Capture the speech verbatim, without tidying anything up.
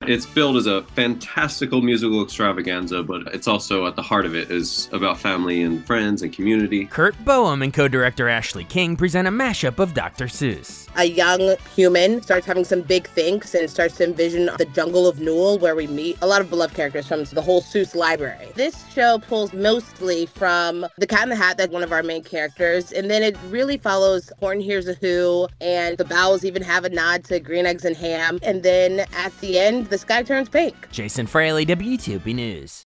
It's billed as a fantastical musical extravaganza, but it's also at the heart of it is about family and friends and community. Kurt Boehm and co-director Ashley King present a mashup of Doctor Seuss. A young human starts having some big thinks and starts to envision the jungle of Newell, where we meet a lot of beloved characters from the whole Seuss library. This show pulls mostly from The Cat in the Hat, that's one of our main characters, and then it really follows Horton Hears a Who, and the Bowels even have a nod to Green Eggs and Ham, and then at the end, the sky turns pink. Jason Fraley, W two B News.